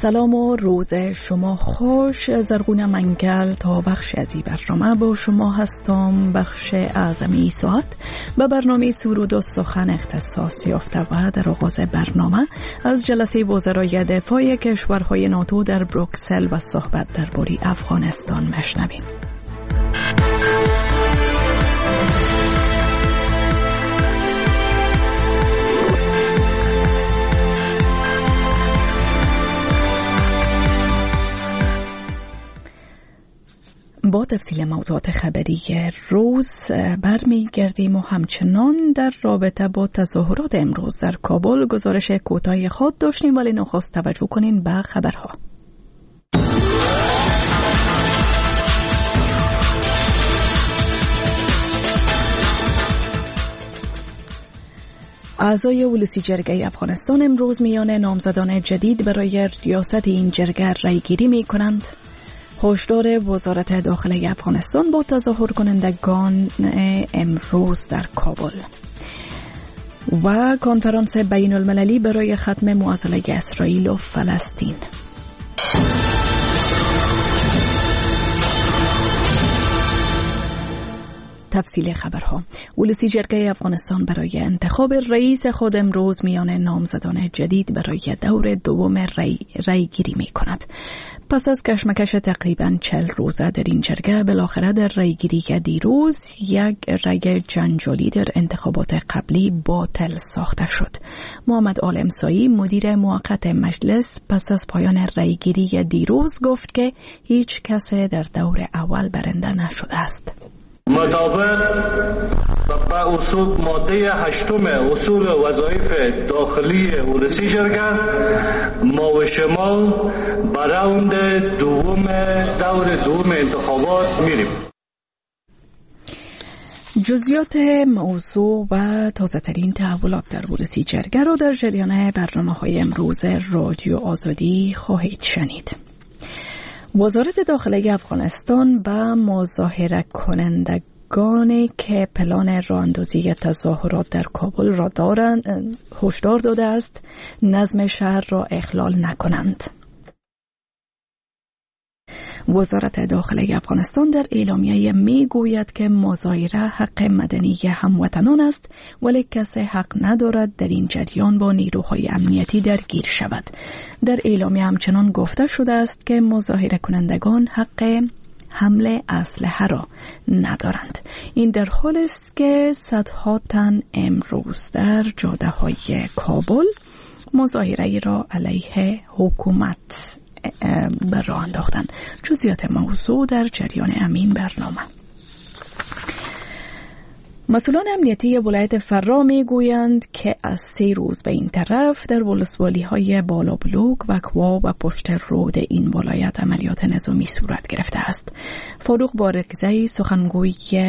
سلام و روز شما خوش. زرغون منگل تا بخش از این برنامه با شما هستم. بخش اعظمی ساعت به برنامه سرود و سخن اختصاص یافته و در آغاز برنامه از جلسه وزرای دفاع کشورهای ناتو در بروکسل و صحبت درباره افغانستان مشنویم. با تفصیل موضوعات خبری روز برمیگردیم و همچنان در رابطه با تظاهرات امروز در کابل گزارش کوتاهی خود داشتیم، ولی نخست توجه کنین به خبرها. اعضای ولسی جرگه افغانستان امروز میان نامزدان جدید برای ریاست این جرگه رایگیری می کنند. هشدار وزارت داخله افغانستان با تظاهر کنندگان امروز در کابل و کنفرانس بین المللی برای ختم معضله اسرائیل و فلسطین. تفصیل خبرها. ولسی جرگه افغانستان برای انتخاب رئیس خود امروز میان نامزدان جدید برای دور دوم رایگیری می کند. پس از کشمکش تقریباً 40 روزه در این جرگه، بالاخره در رایگیری که دیروز یک رای جنجالی در انتخابات قبلی باطل ساخته شد. محمد آل امسایی مدیر موقت مجلس پس از پایان رایگیری دیروز گفت که هیچ کس در دور اول برنده نشده است. مطابق با اصول ماده 8 اصول وظایف داخلی ولسی جرگه ما و شما به راوند دور دوم انتخابات میریم. جزئیات موضوع و تازه ترین تحولات در ولسی جرگه را در جریان برنامه‌های امروز رادیو آزادی خواهید شنید. وزارت داخله افغانستان به مظاهره کنندگانی که پلان راه‌اندازی تظاهرات در کابل را دارند هشدار داده است نظم شهر را اخلال نکنند. وزارت داخله افغانستان در اعلامیه می گوید که مظاهره حق مدنی هموطنان است، ولی کسی حق ندارد در این جریان با نیروهای امنیتی درگیر شود. در اعلامیه همچنان گفته شده است که مظاهره کنندگان حق حمل اسلحه را ندارند. این در حالی است که صدها تن امروز در جاده‌های کابل مظاهره را علیه حکومت به راه انداختند. جزئیات موضوع در جریان همین برنامه. مسئولان امنیتی ولایت فرا میگویند که از 3 روز به این طرف در ولسوالی‌های بالابلوک و کوا و پشت رود این ولایت عملیات نظامی صورت گرفته است. فاروق بارگزئی سخنگوی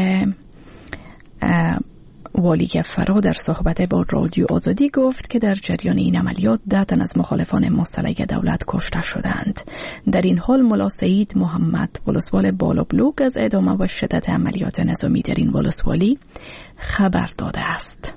والی فرا در صحبت با رادیو آزادی گفت که در جریان این عملیات 10 تن از مخالفان مسلح دولت کشته شدند. در این حال ملا سعید محمد ولسوال بالابلوک از ادامه و شدت عملیات نظامی در این ولسوالی خبر داده است.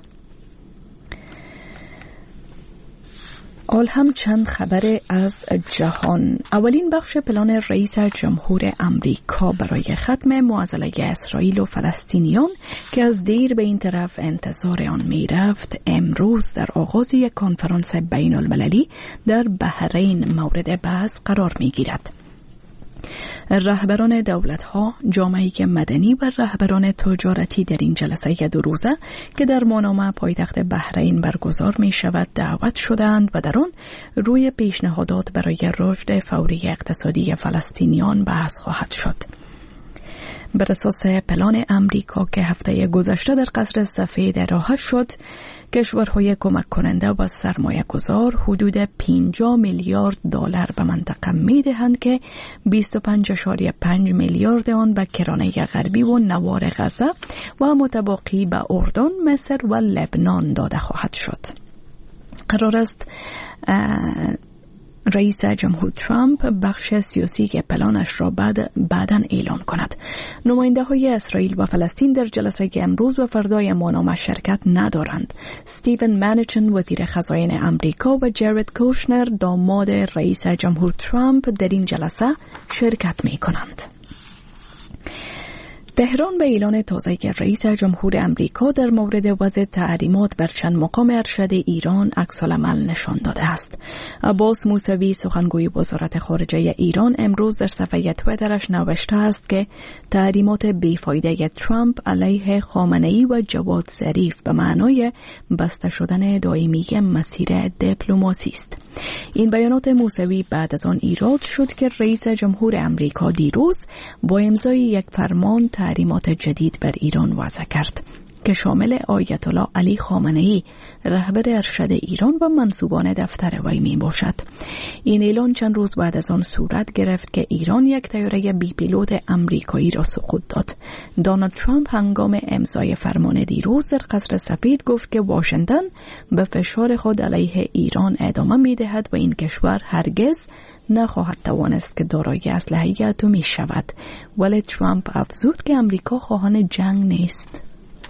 حال هم چند خبر از جهان. اولین بخش پلان رئیس جمهور امریکا برای ختم معضله اسرائیل و فلسطینیان که از دیر به این طرف انتظار آن می رفت، امروز در آغاز یک کنفرانس بین المللی در بحرین مورد بحث قرار می گیرد. رهبران دولت‌ها، جامعه مدنی و رهبران تجارتی در این جلسه 2 روزه که در مانامه پایتخت بحرین برگزار می شود دعوت شدند و در آن روی پیشنهادات برای رشد فوری اقتصادی فلسطینیان بحث خواهد شد. بر اساس پلان امریکا که هفته گذشته در قصر سفید ارائه شد، کشورهای کمک کننده و سرمایه گذار حدود 50 میلیارد دلار به منطقه می دهند که 25.5 میلیارد آن به کرانه غربی و نوار غزه و متبقی به اردن، مصر و لبنان داده خواهد شد. قرار است رئیس جمهور ترامپ بخش سیاسی که پلانش را بعداً اعلان کند. نماینده های اسرائیل و فلسطین در جلسه که امروز و فردای مانامه شرکت ندارند. استیون مانیچن وزیر خزاین امریکا و جارد کوشنر داماد رئیس جمهور ترامپ در این جلسه شرکت می کنند. تهران به اعلان تازه رئیس جمهور امریکا در مورد وضع تحریمات بر چند مقام ارشد ایران عکس‌العمل نشان داده است. عباس موسوی سخنگوی وزارت خارجه ایران امروز در صفحه توییترش نوشته است که تحریمات بیفایده ترامپ علیه خامنه‌ای و جواد ظریف به معنای بسته شدن دائمی مسیر دیپلماسی است. این بیانات موسوی بعد از آن ایراد شد که رئیس جمهور امریکا دیروز با امضای یک فرمان تحریمات جدید بر ایران وضع کرد که شامل آیت الله علی خامنه‌ای رهبر ارشد ایران و منصوبان دفتر وی می باشد. این اعلان چند روز بعد از آن صورت گرفت که ایران یک طیاره بی پیلوت امریکایی را سقوط داد. دونالد ترامپ هنگام امضای فرمان دیروز در قصر سفید گفت که واشنگتن به فشار خود علیه ایران ادامه می دهد و این کشور هرگز نخواهد توانست که دارای اسلحه اتمی شود. ولی ترامپ افزود که امریکا خواهان جنگ نیست.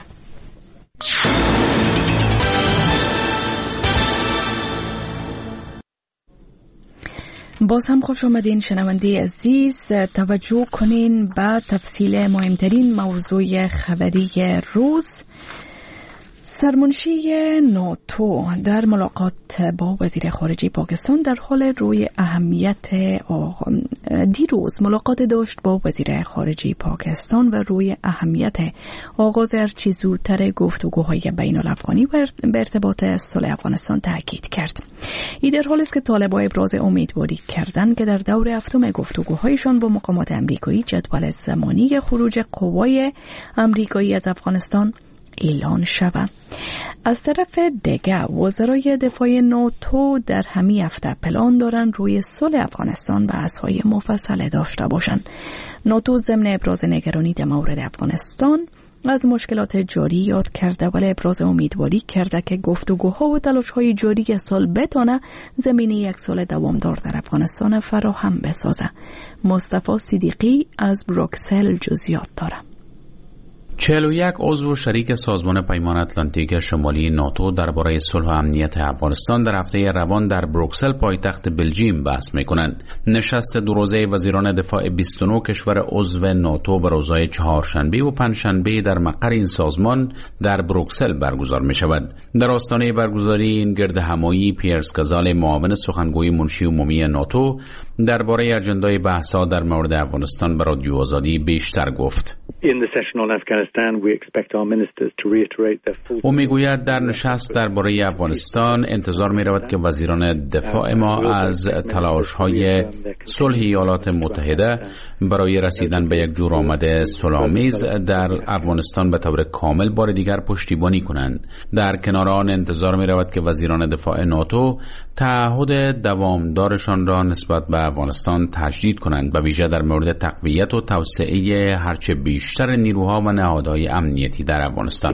باز هم خوش آمدین شنونده عزیز. توجه کنین به تفصیل مهمترین موضوع خبری روز. سرمنشی ناتو در ملاقات با وزیر خارجه پاکستان در حال روی اهمیت دیروز ملاقات داشت با وزیر خارجه پاکستان و روی اهمیت آغاز هرچه زودتر گفتگوهای بین الافغانی و به ارتباط صلح افغانستان تاکید کرد. این در حالی است که طالبان ابراز امیدواری کردند که در دور هفتم گفتگوهایشان با مقامات امریکایی جدول زمانی خروج قوای امریکایی از افغانستان اعلان شود. از طرف دیگر وزرای دفاع ناتو در همین هفته پلان دارند روی صلح افغانستان بحث‌های مفصل داشته باشند. ناتو ضمن ابراز نگرانی در مورد افغانستان از مشکلات جاری یاد کرده ولی ابراز امیدواری کرده که گفتگوها و تلاش‌های جاری سال بتونه زمینه یک صلح دوامدار در افغانستان فراهم بسازه. مصطفی صدیقی از بروکسل جزئیات داره. 41 عضو شریک سازمان پیمان اتلانتیک شمالی ناتو درباره صلح و امنیت افغانستان در هفته روان در بروکسل پایتخت بلژیم بحث می‌کنند. نشست دو روزه وزیران دفاع 29 کشور عضو ناتو به روزهای چهارشنبه و پنجشنبه در مقر این سازمان در بروکسل برگزار می‌شود. در آستانه برگزاری این گردهمایی پیرس کازال معاون سخنگوی منشی عمومی ناتو درباره اجندای بحث‌ها در مورد افغانستان به رادیو آزادی بیشتر گفت. او میگوید در نشست درباره افغانستان انتظار می رود که وزیران دفاع ما از تلاش‌های صلح ایالات متحده برای رسیدن به یک جورآمد صلح‌آمیز در افغانستان به طور کامل بار دیگر پشتیبانی کنند. در کنار آن انتظار می رود که وزیران دفاع ناتو تعهد دوامدارشان را نسبت به افغانستان تجدید کنند، به ویژه در مورد تقویت و توسعه هرچه بیشتر نیروها و نهادهای امنیتی در افغانستان.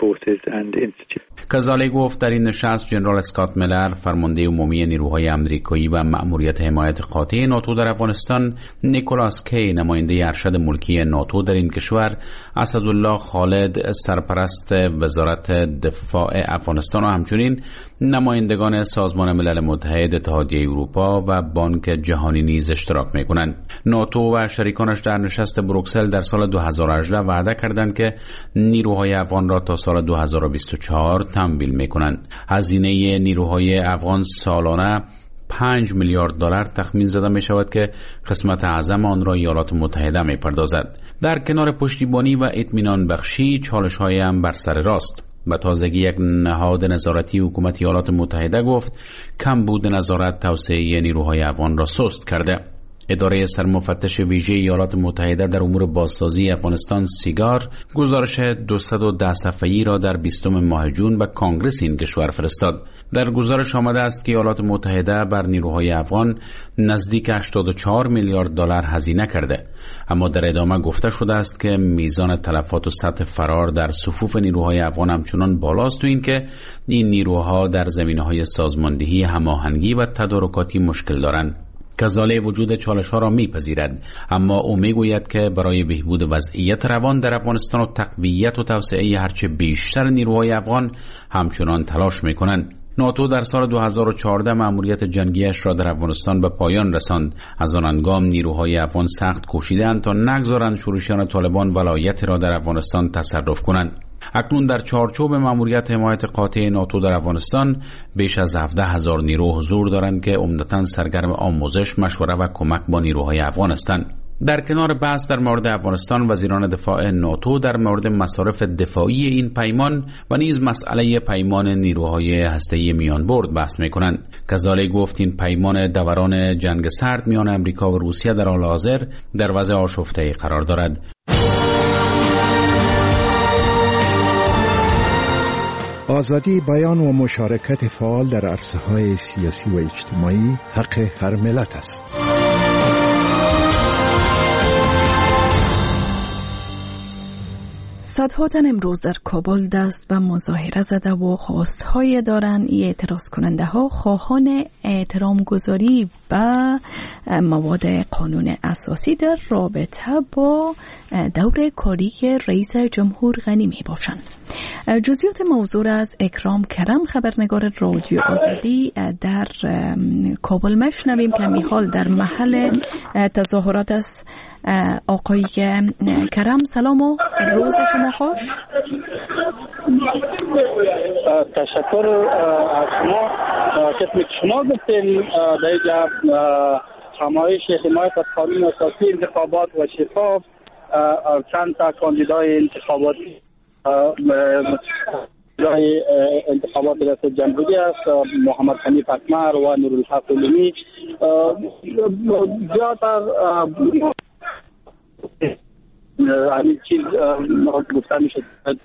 کازاله گفت در این نشست جنرال اسکات میلر فرمانده عمومی نیروهای امریکایی و مأموریت حمایت قاطع ناتو در افغانستان، نیکولاس کی نماینده ارشد ملکی ناتو در این کشور، اسدالله خالد سرپرست وزارت دفاع افغانستان و همچنین نمایندگان سازمان ملل متحد، اتحادیه اروپا و بانک جهانی نیز اشتراک می‌کنند. ناتو و شریکانش در نشست بروکسل در سال 2018 وعده کردند که نیروهای افغان را تا سال 2024 تمویل می‌کنند. هزینه نیروهای افغان سالانه 5 میلیارد دلار تخمین زده می شود که قسمت اعظم آن را ایالات متحده می پردازد. در کنار پشتیبانی و اطمینان بخشی چالش های هم بر سر راست. به تازگی یک نهاد نظارتی حکومت ایالات متحده گفت کمبود نظارت توسعه نیروهای افغان را سست کرده. اداره سرمفتش ویژه ایالات متحده در امور بازسازی افغانستان سیگار گزارش 210 صفحه‌ای را در 20 ماه جون به کانگرس این کشور فرستاد. در گزارش آمده است که ایالات متحده بر نیروهای افغان نزدیک 84 میلیارد دلار هزینه کرده. اما در ادامه گفته شده است که میزان تلفات و سطح فرار در صفوف نیروهای افغان همچنان بالاست و این که این نیروها در زمینه‌های سازماندهی، هماهنگی و تدارکاتی مشکل دارند. کذالک وجود چالش ها را میپذیرد، اما او میگوید که برای بهبود وضعیت روان در افغانستان و تقویت و توسعه هرچه بیشتر نیروهای افغان همچنان تلاش میکنند. ناتو در سال 2014 مأموریت جنگیش را در افغانستان به پایان رساند. از آن هنگام نیروهای افغان سخت کوشیدند تا نگذارند شورشیان طالبان ولایت را در افغانستان تصرف کنند. اکنون در چارچوب مأموریت حمایت قاطع ناتو در افغانستان بیش از 17,000 نیرو حضور دارند که عمدتاً سرگرم آموزش، مشوره و کمک با نیروهای افغان هستند. در کنار بحث در مورد افغانستان، وزیران دفاع ناتو در مورد مصارف دفاعی این پیمان و نیز مسئله پیمان نیروهای هسته‌ای میانبرد بحث می‌کنند. کذالک گفت این پیمان دوران جنگ سرد میان امریکا و روسیه در حال حاضر در وضع آشفته‌ای قرار دارد. آزادی بیان و مشارکت فعال در عرصه‌های سیاسی و اجتماعی حق هر ملت است. صدها تن امروز در کابل دست و مظاهره زده و خواستهای دارند اعتراض کننده ها خواهان احترام گذاری و مواد قانون اساسی در رابطه با دور کاری رئیس جمهور غنی می باشند. جزئیات موضوع از اکرام کرم، خبرنگار رادیو آزادی در کابل میشنویم که میحال در محل تظاهرات است. آقای کرم سلام و روز شما خوش. تشکر از شما. خدمت شما گفتیم در همایش حمایت از قانون اساسی، انتخابات و شفاف، چند تا کاندیدای انتخاباتی برای انتخابات ریاست جمهوری است، محمد حنیف اکمر و نورالحق علومی. زیادتر همین چیز گفته میشه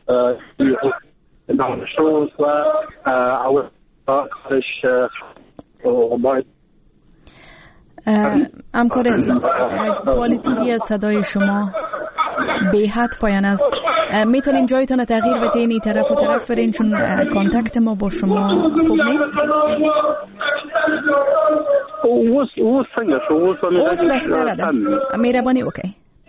دانشجو و اول کارش باید همکار عزیز، کوالیتی صدای شما به حد پایان است. میتونین جایتان تغییر بدین، این طرف و طرف برین چون کانتکت ما با شما خوب نیست. او څنګه شو؟ اوس بهتره ده، مهرباني وکړئ.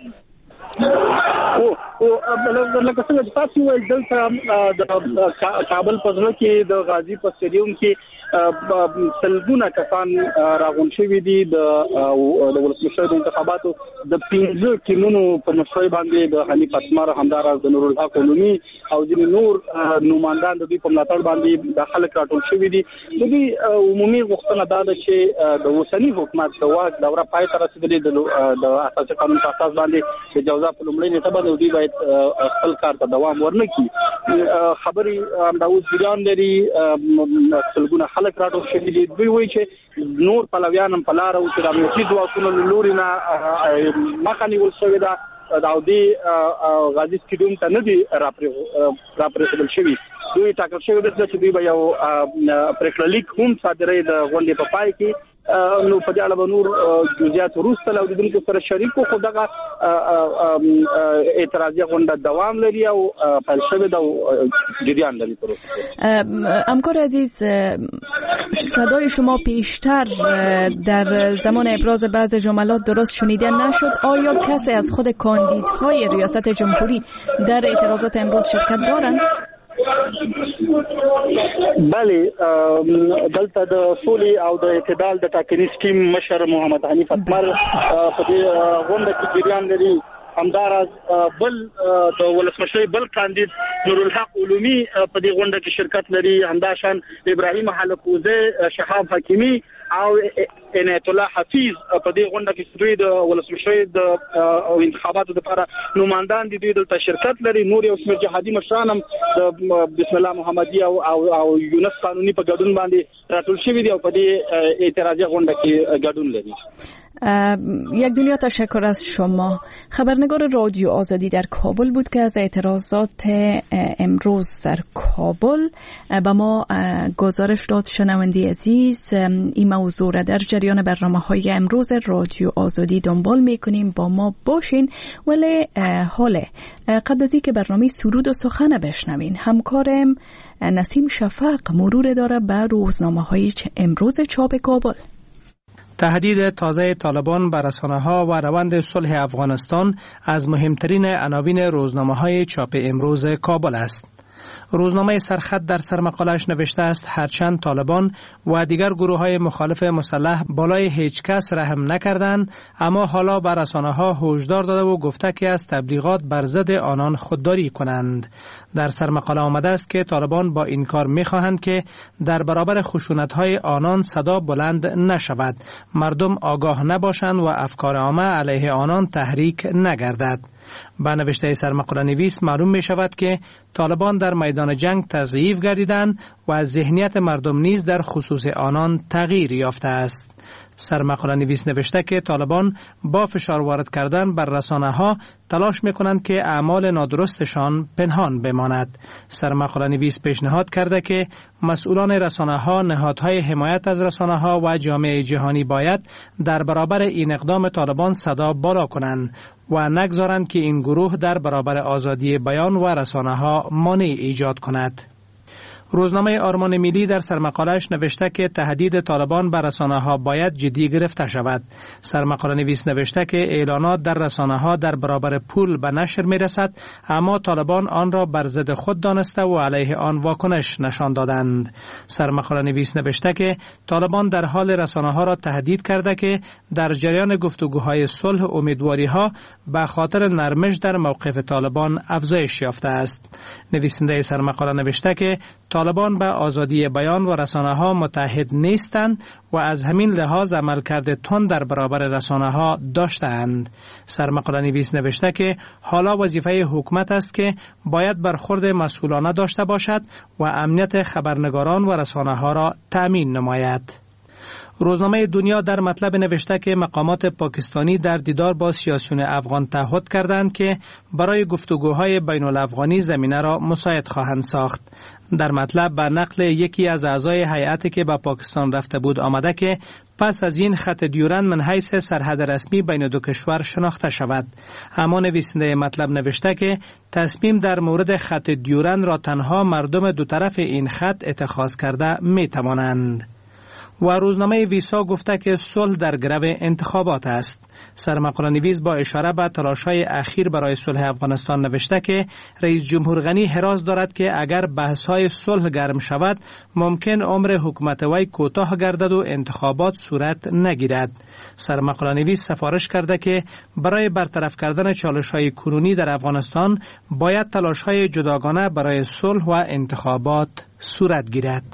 لکه څنګه چې تاسو ویل، دلته د کابل په ځل کې د غازی په سټیډیوم کې سلګونه کسان راغون شوي دي. د ولسمشر د انتخاباتو د 15 ټیمونو په مشرۍ باندې د حنیف اکمر، همداراز د نورالحق علومی او ځینې نور نوماندان د دوی په ملاتړ باندې د خلک راټول شوي دي. د دوی عمومي غوښتنه دا ده چې د اوسني حکومت د واک دوره پای ته رسېدلې د اساسي قانون په اساس باندې د جوزا په لومړۍ نیټه باندې دوی باید خپل کار ته دوام ورنکړي. خبرې همدا اوس جریان لري، سلګونه خلک راټول شوي دي. دوی وایي چې نور پلویان هم په لاره و چې د امنیتي ځواکونو له لوري نه مخه نیول شوې ده او د غازی سټیډیوم ته نه دي راپرېښودل شوي. دوی ټاکل شوي ده چې دوی به یو پرېکړه لیک هم صادروي د غونډې په پای کې. نو په دې اړه به نور جزئیات وروسته له اوریدونکو سره شریکو، خو دغه اعتراضي غونډه دوام لري او پیل شوې ده او جریان لري. همکار عزیز، صدای شما پیشتر در زمان ابراز بعض جملات درست شنیده نشد. آیا کسی از خود کاندیدهای ریاست جمهوری در اعتراضات امروز شرکت دارند؟ بله، دلته د سولې او د اعتدال د ټاکنیز ټیم مشر محمد حنیف اکمر په دې غونډه کې جریان لري. همداراز بل د ولسمشر بل کاندید نورالحق علومی په دې غونډه کې شرکت لري. همداشان ابراهیم حلقوزه، شهاب حکیمی او عنایت الله حفیظ په دې غونډه کې دوی د ولسمشر د انتخاباتو لپاره نوماندان دي، دوی دلته شرکت لري. نور یو څو جهادي مشران هم د بسم الله محمدي او یونس قانوني په ګډون باندې راټول شوي دي او په دې اعتراضي غونډه کې ګډون لري. یک دنیا تشکر از شما. خبرنگار رادیو آزادی در کابل بود که از اعتراضات امروز در کابل به ما گزارش داد. شنونده عزیز، این موضوع را در جریان برنامه‌های امروز رادیو آزادی دنبال می‌کنیم، با ما باشین. ولی حالا قبل از اینکه برنامه سرود و سخن بشنوین، همکارم نسیم شفق مرور داره بر روزنامه‌های امروز چاپ کابل. تهدید تازه طالبان بر رسانه‌ها و روند صلح افغانستان از مهمترین عناوین روزنامه‌های چاپ امروز کابل است. روزنامه سرخط در سرمقاله‌اش نوشته است هرچند طالبان و دیگر گروه‌های مخالف مسلح بالای هیچ کس رحم نکردند، اما حالا بر رسانه‌ها هشدار داده و گفته که از تبلیغات بر ضد آنان خودداری کنند. در سرمقاله آمده است که طالبان با این کار می‌خواهند که در برابر خشونت‌های آنان صدا بلند نشود، مردم آگاه نباشند و افکار عامه علیه آنان تحریک نگردد. با نوشته سرمقاله نویس معلوم می شود که طالبان در میدان جنگ تضعیف گردیدند و ذهنیت مردم نیز در خصوص آنان تغییر یافته است. سرمقاله نویس نوشته که طالبان با فشار وارد کردن بر رسانه‌ها تلاش می‌کنند که اعمال نادرستشان پنهان بماند. سرمقاله نویس پیشنهاد کرده که مسئولان رسانه‌ها، نهادهای حمایت از رسانه‌ها و جامعه جهانی باید در برابر این اقدام طالبان صدا بالا کنند و نگذارند که این گروه در برابر آزادی بیان و رسانه‌ها مانع ایجاد کند. روزنامه آرمان ملی در سرمقاله‌اش نوشته که تهدید طالبان بر رسانه‌ها باید جدی گرفته شود. سرمقاله نویس نوشته که اعلانات در رسانه‌ها در برابر پول به نشر می‌رسد، اما طالبان آن را بر ضد خود دانسته و علیه آن واکنش نشان دادند. سرمقاله نویس نوشته که طالبان در حال رسانه‌ها را تهدید کرده که در جریان گفتگوهای صلح امیدواری‌ها به خاطر نرمش در موقف طالبان افزایش یافته است. نویسنده سرمقاله نوشته که طالبان به آزادی بیان و رسانه‌ها متحد نیستند و از همین لحاظ عملکرد تند در برابر رسانه‌ها داشتند. سرمقاله نویس نوشته که حالا وظیفه حکومت است که باید برخورد مسئولانه داشته باشد و امنیت خبرنگاران و رسانه‌ها را تأمین نماید. روزنامه دنیا در مطلب نوشته که مقامات پاکستانی در دیدار با سیاسیون افغان تعهد کردند که برای گفتگوهای بین الافغانی زمینه را مساعد خواهند ساخت. در مطلب به نقل یکی از اعضای هیئتی که به پاکستان رفته بود آمده که پس از این خط دیورند من حیث سرحد رسمی بین دو کشور شناخته شود. اما نویسنده مطلب نوشته که تصمیم در مورد خط دیورند را تنها مردم دو طرف این خط اتخاذ کرده می توانند. و روزنامه ویسا گفته که صلح در گرو انتخابات است. سرمقاله نویس با اشاره به تلاش‌های اخیر برای صلح افغانستان نوشته که رئیس جمهور غنی حراس دارد که اگر بحث‌های صلح گرم شود ممکن عمر حکومت وی کوتاه گردد و انتخابات صورت نگیرد. سرمقاله نویس سفارش کرده که برای برطرف کردن چالش‌های کنونی در افغانستان باید تلاش‌های جداگانه برای صلح و انتخابات صورت گیرد.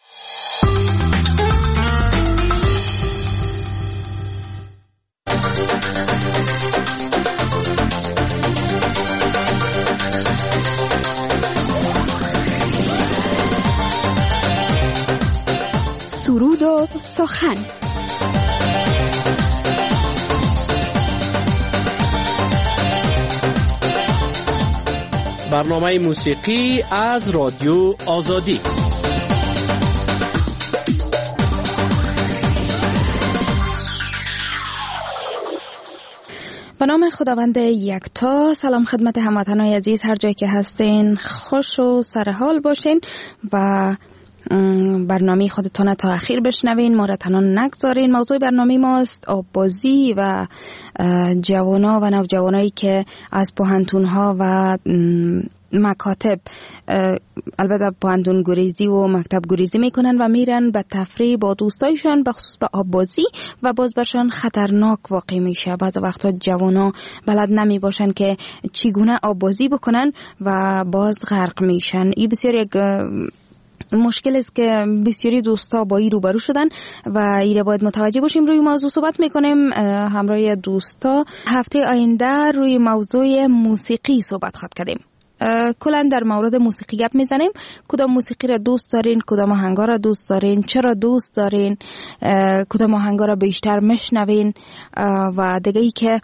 سرود و سخن. برنامه موسیقی از رادیو آزادی. به نام خداوند یکتا. سلام خدمت هموطنان عزیز، هر جایی که هستین خوش و سرحال باشین و برنامه خودتان تا اخیر بشنوین، ما را تنها نگذارین. موضوع برنامه ماست آببازی و جوانا و نوجوانایی که از پوهنتون‌ها و مکاتب، البته پوهنتون گریزی و مکتب گریزی میکنن و میرن به تفریح با دوستایشان، بخصوص به آببازی، و باز برشان خطرناک واقع میشه. بعض وقتا جوانا بلد نمی باشن که چگونه آببازی بکنن و باز غرق میشن. این بسیار یک مشکل است که بسیاری دوستا با این روبرو شدن و ایره باید متوجه باشیم. روی موضوع صحبت میکنیم همراه دوستا. هفته آینده روی موضوع موسیقی صحبت خواهد کردیم. کلا در مورد موسیقی گپ میزنیم. کدام موسیقی را دوست دارین؟ کدام آهنگا را دوست دارین؟ چرا دوست دارین؟ کدام آهنگا را بیشتر میشنوین؟ و دیگه ای که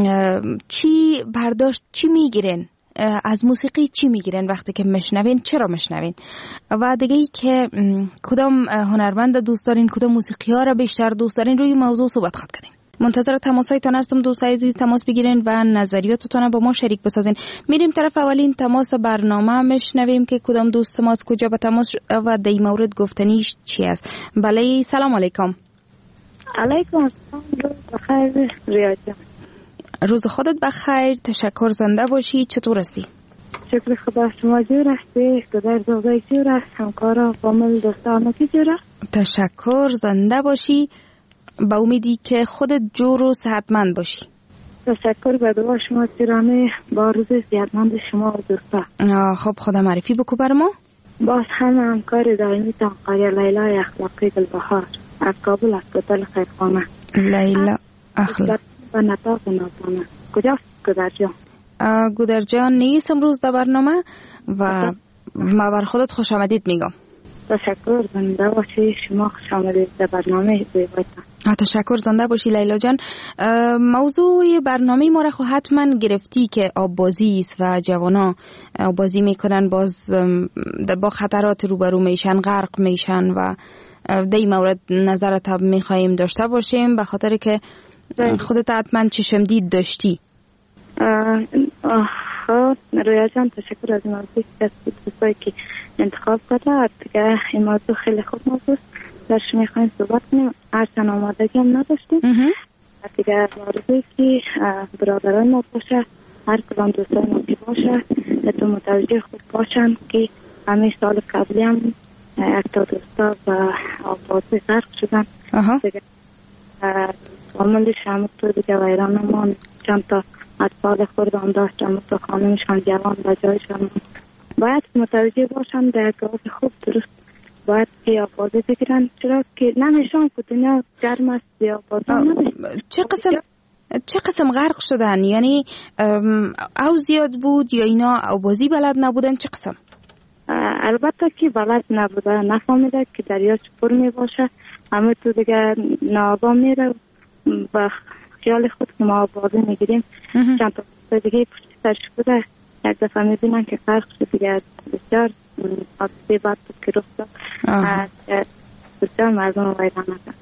چی میگیرین از موسیقی، چی میگیرین وقتی که میشنوین، چرا میشنوین؟ و دیگه ای که کدام هنرمند دوست دارین، کدام موسیقی ها را بیشتر دوست دارین، روی موضوع صحبت خواهد کردیم. منتظر تماسایتان هستم دوستای عزیز، تماس بگیرین و نظریاتتون با ما شریک بسازین. میریم طرف اولین تماس برنامه، میشنویم که کدام دوست ما از کجا به تماس و در این مورد گفتنیش چی است. بله، سلام علیکم. علیکم السلام، روز بخیر ریاض جان. روز خودت بخیر، تشکر، زنده باشی. چطور هستی؟ شکر خدا، شما جور هستی؟ پدر زوزای جور است؟ همکارا، فامیل، دوستان کی جور است؟ تشکر، زنده باشی. با امیدی که خودت جور و صحتمند باشی. تشکر، به دعا شما تیرانه، با روز صحتمند شما و دوستا. خب خدا معرفی بکو بر ما. باز همه همکار دائمی تان قریه لیلا اخلاقی گلبهار از کابل، از کتل خیرخانه. لیلا اخلاق و نطاق نازانه. کجاست گودرجان؟ گودرجان نیست امروز در برنامه و ما بر خودت خوش آمدید میگم. تشکر، زنده باشی. شما خوش آمدید در برنامه زیبایتان. تشکر، زنده باشی لیلا جان. موضوع برنامه ما را خو حتما گرفتی که آببازی است و جوانا آببازی میکنن، باز با خطرات روبرو میشن، غرق میشن و در این مورد نظرت هم میخواییم داشته باشیم، به خاطر که خودت حتما چشم دید داشتی. رویا جان، تشکر از این موضوعی که دوستایی که انتخاب کرده. دیگه این موضوع خیلی خوب موضوع است، درش میخوایم صحبت کنیم. هرچند آمادگی هم نداشتیم. دیگه موضوعی که برادران ما باشه، هر کدام دوستای ما که باشه تو متوجه خود باشن که همه سال قبلی هم یک تا دوستا و آبازی غرق شدن. دیگه عملش هم تو دیگه ویران ما چند تا اطفال خورد هم داشت، هم تو خانمشان جوان و جایشان باید متوجه باشن در گاز خوب درست باید که آبازی بگیرن، چرا که نمیشان که دنیا گرم است یا آبازی نمیشان. چه قسم غرق شدن؟ یعنی او زیاد بود یا اینا آبازی بلد نبودن؟ چه قسم؟ البته که بلد نبوده، نفهمیده که دریا چپر می باشه، همه تو دیگه ناگاه میره و خیال خود که ما آبازی میگیریم. چند تا دیگه پشت سرش بوده، یک دفعه میبینن که غرق شد. دیگه بسیار حادثه بد بود که رخ داد، بسیار مردم رو ویران نکرد.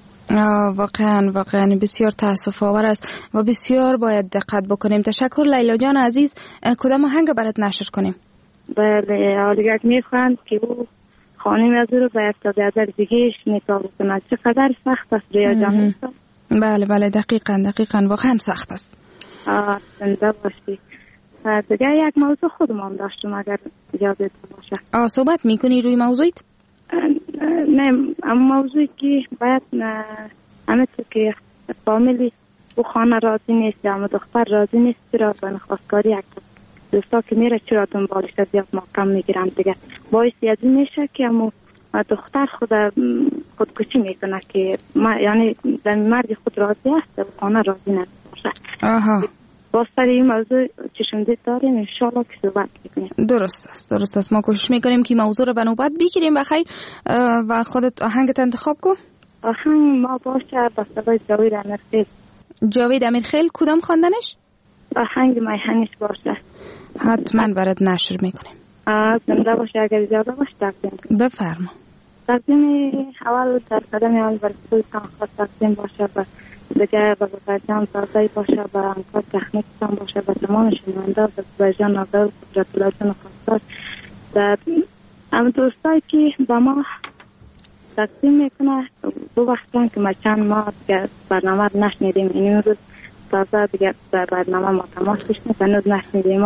واقعا بسیار تأسف آور است و بسیار باید دقت بکنیم. تشکر لیلا جان عزیز. کدام آهنگ برات نشر کنیم؟ بله، آلیگک میخواند که او خانم از او رو به افتادیادر دیگهش نکاح بکنند. چقدر سخت است ریا جان؟ بله دقیقا واقعا سخت است. زنده باشی. دیگه یک موضوع خودم داشتم اگر اجازه باشه. صحبت میکنی روی موضوعیت؟ نه، اما موضوعی که باید همه تو که فامیلی او خانه راضی نیست یا دختر راضی نیست، چرا به نخواستگاری یک دوستا که میره چرا دنبالش زیاد محکم میگیرن، دیگه باعث از این میشه که امو دختر خودکشی میکنه که یعنی در مرگ خود راضی است و خانه راضی نباشه. باز سر این موضوع چشمدید داریم، انشاءالله که صحبت میکنیم. درست است. ما کوشش میکنیم که موضوع رو به نوبت بگیریم. بخیر و خودت آهنگت انتخاب کن. آهنگ ما باشه با صدای جاوید امیرخیل. جاوید امیرخیل کدام خواندنش؟ آهنگ میهنش باشه. حتما برات نشر میکنیم. زنده باشه. اگر اجازه باشه تقدیم بفرما. تقدیم اول در قدم اول برای خواست تقدیم باشه و دیگه با بزرگان سازایی باشه و همکار تکنیکتان باشه و تمام شنونده و بزرگان نازده و قدرتولاتون خواستار و هم دوستایی که با ما تقدیم میکنه دو وقتان که ما چند ماه دیگه برنامه رو نشنیدیم، این روز تازه دیگه در برنامه ما تماس بشنید و نوز نشنیدیم.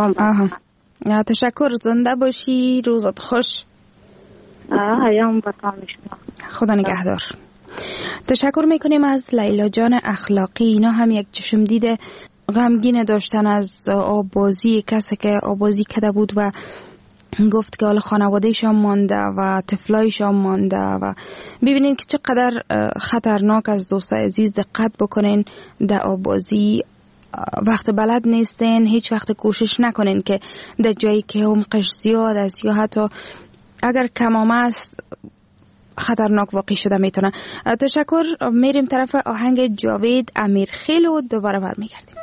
تشکر، زنده باشی، روزت خوش. ایام با تام شما. خدا نگهدار. تشکر میکنیم از لیلا جان اخلاقی. اینا هم یک چشم دید غمگین داشتن از آبازی، کسی که آبازی کرده بود و گفت که حالا خانوادهشان مانده و طفلایشان مانده و ببینین که چقدر خطرناک از دوستای عزیز. دقت بکنین در آبازی وقت بلد نیستین هیچ وقت کوشش نکنین که در جایی که عمقش زیاد است یا حتی اگر کمامه است خطرناک واقع شده میتونه. تشکر. میریم طرف آهنگ جاوید امیرخیل و دوباره برمیگردیم.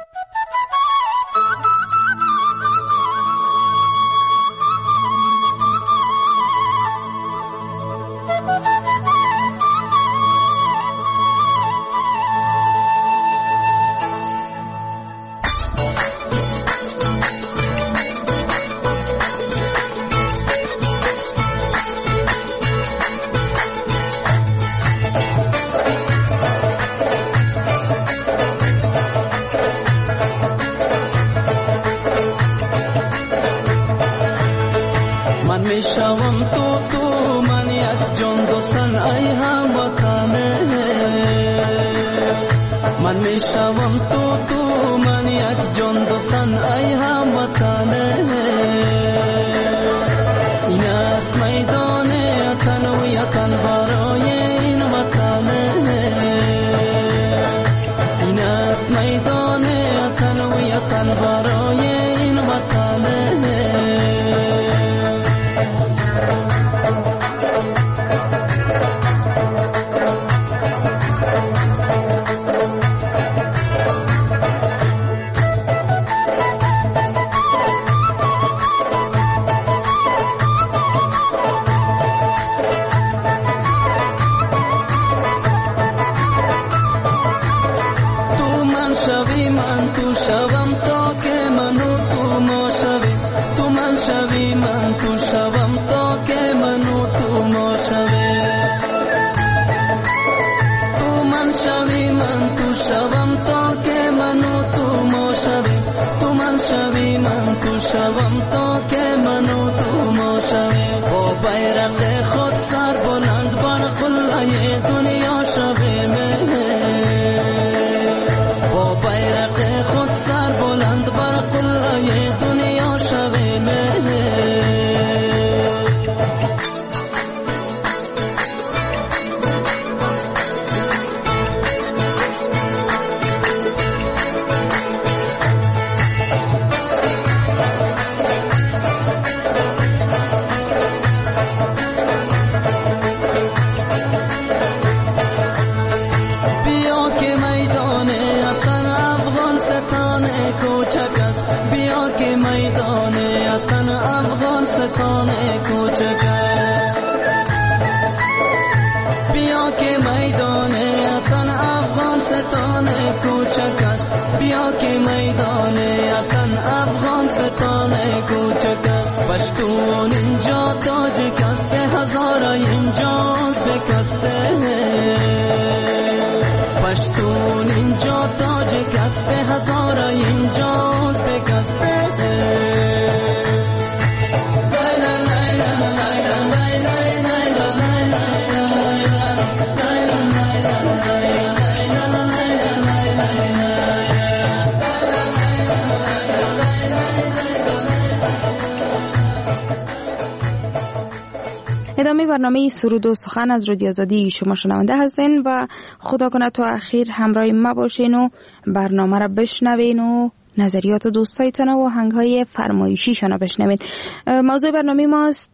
ادامه برنامه سرود و سخن از رادیو آزادی شما شنونده هستین و خدا کنه تا اخیر همراه ما باشین و برنامه را بشنوین و نظریات دوستایتان و آهنگ‌های فرمایشیشان را بشنوین. موضوع برنامه ماست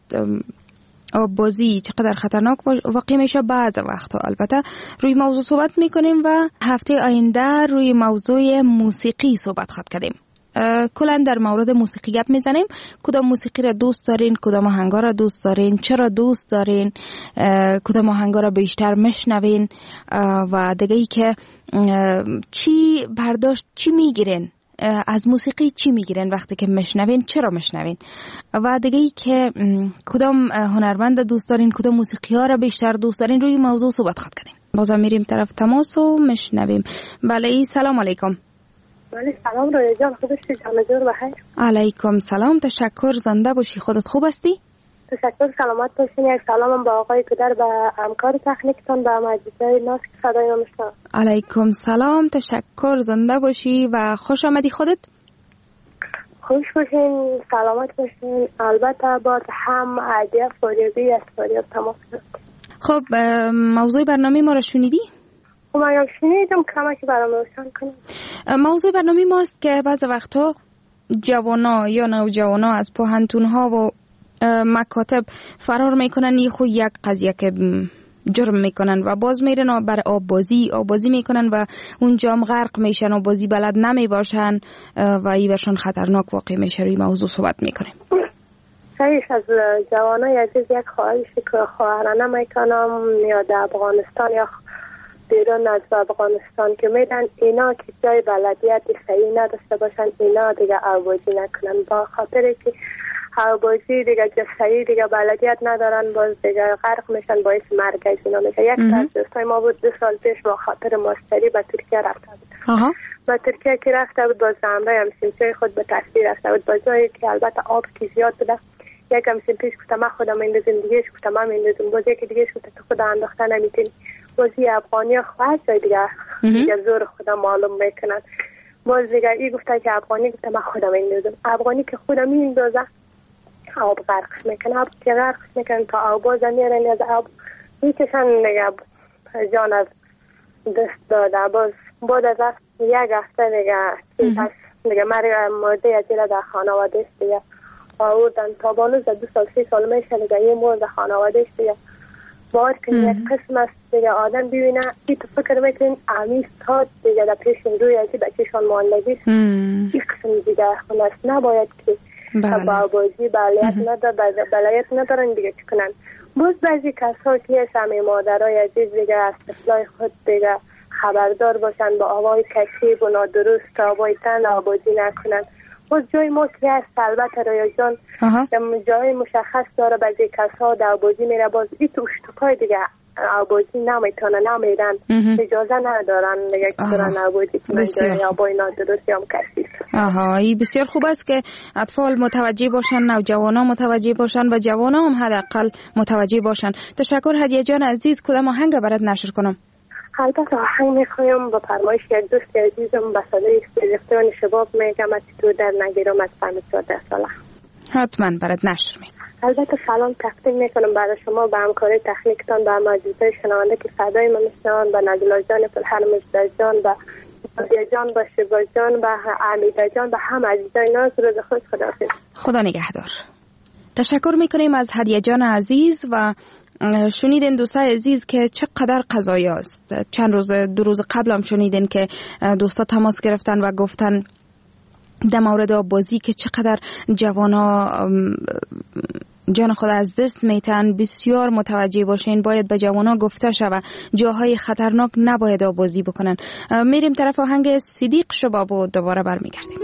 آببازی چقدر خطرناک واقع میشه بعض وقتا. البته روی موضوع صحبت میکنیم و هفته آینده روی موضوع موسیقی صحبت خواهد کردیم. کلا در مورد موسیقی گپ میزنیم. کدام موسیقی را دوست دارین، کدام آهنگا را دوست دارین، چرا دوست دارین، کدام آهنگا را بیشتر میشنوین و دیگه ای که چی برداشت چی میگیرین از موسیقی، چی میگیرین وقتی که میشنوین، چرا میشنوین و دیگه ای که کدام هنرمند دوست دارین، کدام موسیقی ها را بیشتر دوست دارین. روی موضوع صحبت خواهد کردیم. بازم میریم طرف تماس و میشنویم. بله سلام علیکم. بله سلام رویا جان، خوب هستی؟ جان جور بخیر. علیکم سلام، تشکر. زنده باشی. خودت خوب هستی؟ تشکر، سلامت باشین. یک سلامم با آقای پدر، با همکار تکنیکتون، با مجیدای ناس که صدای ما میشنوه. علیکم سلام، تشکر. زنده باشی و خوش آمدی. خودت خوش باشین، سلامت باشین. البته با هم عادیه فاریابی از فاریاب تماس گرفت. خب موضوع برنامه ما را شنیدی؟ من شنیدم کمکی برام روشن کنم. موضوع برنامه ماست که بعض وقتا جوانا یا نوجوانا از پوهنتون‌ها و مکاتب فرار میکنن، یه خود یک قضیه که جرم میکنن و باز میرن و بر آب بازی میکنن و اونجا هم غرق میشن و بازی بلد نمی باشن و ای برشان خطرناک واقع میشه. روی موضوع صحبت میکنیم. خیلی از جوانای عزیز یک خواهشی که خواهرانه میکنم یا در افغانستان یا بیرون از افغانستان که میدن اینا که جای بلدیت صحیح نداشته باشن اینا دیگه آبازی نکنن، با خاطر که آبازی دیگه صحیح دیگه بلدیت ندارن باز دیگه غرق میشن، باعث مرگ از اینا میشه. یک از دوستای ما بود 2 سال پیش با خاطر ماستری به ترکیه رفته بود. به ترکیه که رفته بود باز همراه همسنچای خود به تصویر رفته بود، با جایی که البته آب که زیاد بوده. یک همسن پیش گفتم من خودم اندازم، دیگهش گفتم من اندازم، باز یکی دیگهش گفت تو خود انداختن نمیتونی. بازی افغانی خواهد جای دیگه زور خودم معلوم میکنن. باز دیگه ای گفته که افغانی، گفتم من خودم اندازم. افغانی که خودم اندازه آب غرقش میکنه، آب که غرقش میکنه تا آب باز میرن از آب میکشن دیگه جان از دست داده. باز بعد از یک هفته دیگه مرده عجیله در خانوادهش دیگه آوردن تا بانوز 2 سال 3 سال میشه دیگه یه مورد خانوادهش دیگه باید که یک قسم است دیگه آدم ببینه ای تو فکر میکنین امیست ها دیگه در پیش روی ازی بچهشان ماندگیست این قسم دیگه خونست نباید که با بازی بلایت ندارن دیگه چی کنن. باز بعضی کسا که هست همه مادرای عزیز دیگه از طفلای خود دیگه خبردار باشن با آوای کشیب و نادرست آوای تن آبازی نکنن. باز جای ما که هست البته رویا جان جای مشخص داره بعضی کسا در آبازی میره باز ای تو اشتکای دیگه آبازی نمیرن اجازه ندارن دیگه که دارن آبازی کنن جای آبای نادرست یا کشیب. این بسیار خوب است که اطفال متوجه باشن، نوجوانا متوجه باشن و جوانا هم حداقل متوجه باشن. تشکر هدیه جان عزیز. کدام آهنگ برات نشر کنم؟ البته آهنگ میخوایم با فرمایش یک دوست عزیزم به صدای استیزفتان شباب میگم از تو در نگیرم از 14 ساله. حتما برات نشر میکنم. البته سلام تقدیم میکنم برای شما به همکاری تکنیکتان به مجلسای شنونده که صدای من میشنوند، به نجلا جان، پرهر مجد جان، به هدیه جان، به شبا جان، به حمیده جان، به هم عزیزای ناز. روز خوش، خداحافظ. خدا نگهدار. تشکر میکنیم از هدیه جان عزیز. و شنیدین دوستای عزیز که چقدر قضایی است. چند روز 2 روز قبل هم شنیدین که دوستا تماس گرفتن و گفتن در مورد آبازی که چقدر جوانا جان خود از دست میتن. بسیار متوجه باشین، باید به جوانا گفته شود جاهای خطرناک نباید آبازی بکنن. میریم طرف آهنگ صدیق شباب و دوباره برمیگردیم.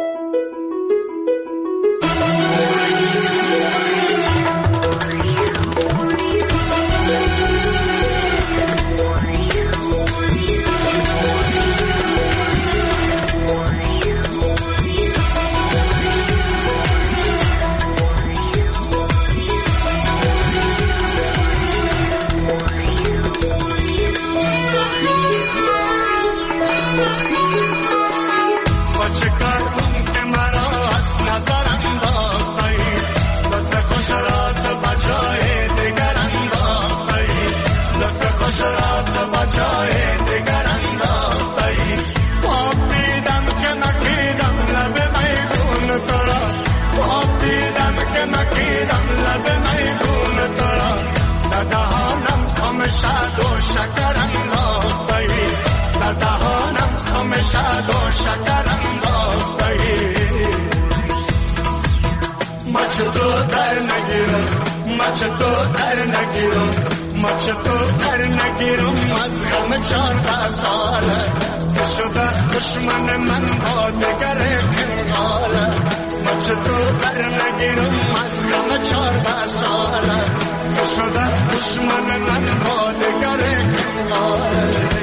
دشمن من با دگر کنگاله مچ تو در نگیرم از غم 14 ساله شده دشمن من با دگر کنگاله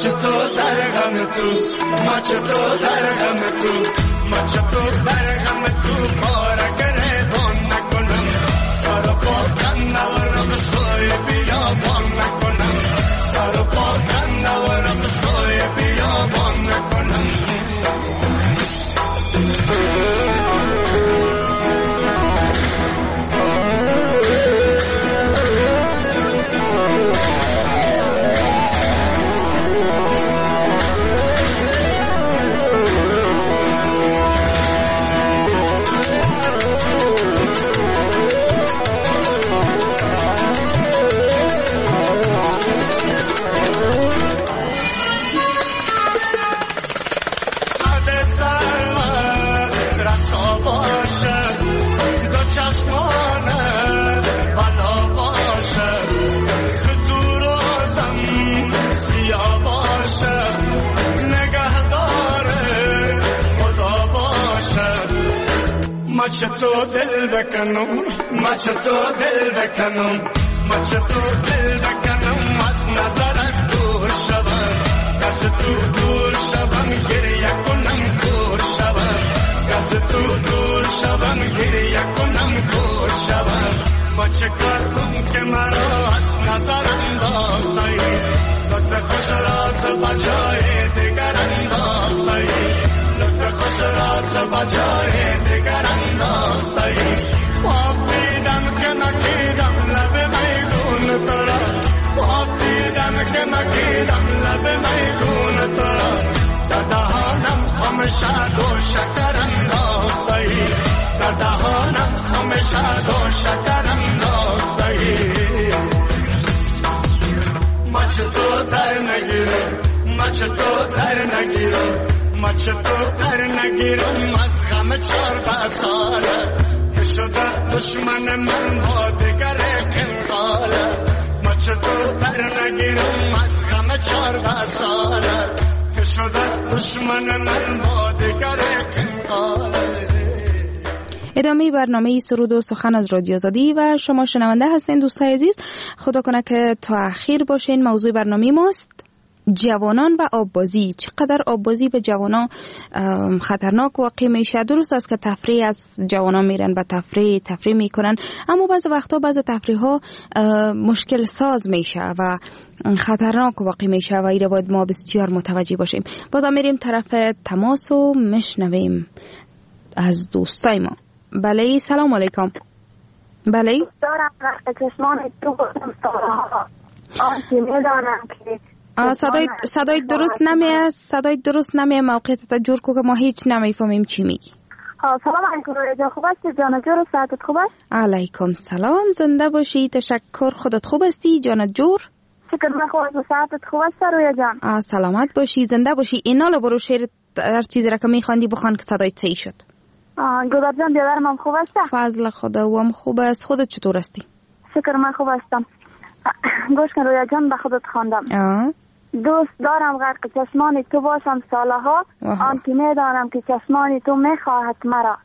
تو در غم تو مچ تو در غم تو مچ تو در غم تو بارگره بان نکنم سر پا کندورم سوی بیابان نکنم سر پا کندورم سوی بیابان نکنم مچ تو دل بکنم مچ تو دل بکنم مچ تو دل بکنم از نظرت دور شوم از تو دور شوم گریه کنم دور شوم از تو دور شوم گریه کنم دور شوم مچ کردم که مرا از نظر انداختی لطف خوش را تو بجای دیگر انداختی لطف خوش را تو بجای دیگر انداختی خواب دیدم که نکیدم لب میگون تو را خواب دیدم که نکیدم لب میگون تو را در دهانم خم شد و شکر انداختی در دهانم خم شد و شکر انداختی مچ تو در نگیرم مچ تو در نگیرم مچ تو در نگیرم از غم 14 ساله که شده دشمن من با دیگر کنقاله مچ تو در نگیرم از غم 14 ساله که شده دشمن من با دیگر کنقاله. ادامه برنامه سرود و سخن از رادیو آزادی و شما شنونده هستین دوستای عزیز. خدا کنه که تا اخیر باشین. موضوع برنامه ماست جوانان و آببازی. چقدر آببازی به جوانان خطرناک واقع میشه. درست است که تفریح از جوانان میرن و تفریح میکنن، اما بعض وقتا بعض تفریح ها مشکل ساز میشه و خطرناک واقع میشه و ایره باید ما بسیار متوجه باشیم. بازم میریم طرف تماس و مشنویم از دوستای ما. بله سلام علیکم. بله دارم وقت چشمان تو گفتم آنچه میدانم که صدای درست نمیاد. صدای درست نمیاد. موقعیت جور کو که ما هیچ نمیفهمیم چی میگی. سلام علیکم رویا، خوب هستی جان جور؟ صحتت خوب است؟ علیکم سلام، زنده باشی. تشکر. خودت خوب هستی جان جور؟ شکر من خوب هستم. صحتت خوب است رویا جان؟ سلامت باشی، زنده باشی. اینا برو شعر هر چیزی را که میخواندی بخوان که صدای صحیح شد. گذار جان بیادرم هم خوب است؟ فضل خدا و هم خوب است. خودت چطور هستی؟ شکر من خوب هستم. گوش کن رویا جان، به خودت خواندم. دوست دارم غرق چشمان تو باشم سالها، آن که میدانم که چشمان تو میخواهد مرا.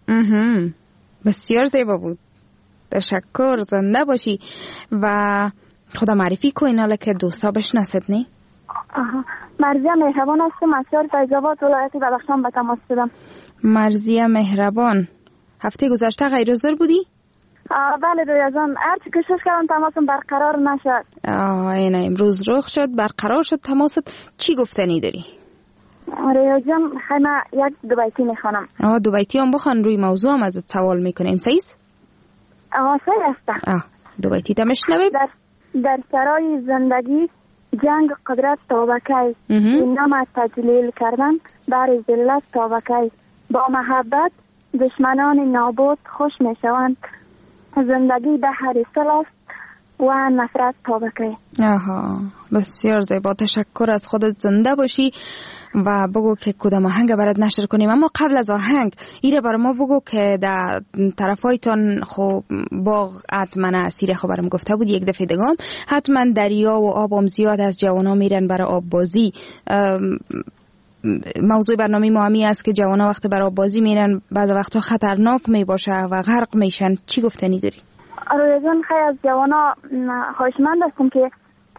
بسیار زیبا بود. تشکر. زنده باشی و خدا معرفی کن حالا که دوستا بشناسد. نی مرزیه مهربان هستم از شهر فیض‌آباد ولایت بدخشان به تماس شدم. مرزیه مهربان، هفته گذشته غیر حاضر بودی؟ بله رویا جان، هرچی کوشش کردم تماسم برقرار نشد. اینه امروز رخ شد، برقرار شد تماست. چی گفتنی داری؟ رویا جان خیمه یک دو بیتی میخوانم. دو بیتی هم بخوان، روی موضوع هم ازت سوال میکنیم. سیست؟ صحیح است. دو بیتی دمشنویم. در سرای زندگی جنگ قدرت تابکی، این نام تجلیل کردن بر ذلت تابکی، با محبت دشمنان نابود خوش میشوند، زندگی بحر صلح است و نفرت تابکی. بسیار زیبا. تشکر از خودت. زنده باشی و بگو که کدام آهنگ برات نشر کنیم. اما قبل از آهنگ ایره برای ما بگو که در طرفایتان خب باغ حتما اسیر خبرم گفته بود یک دفعه دگام حتما دریا و آبم زیاد از جوانا میرن برای آب بازی. موضوع برنامه ما همی است که جوانا وقت برای آب بازی میرن بعض وقتا خطرناک میباشه و غرق میشن. چی گفتنی داری؟ رویا جان خیلی از جوانا خواهشمند هستم که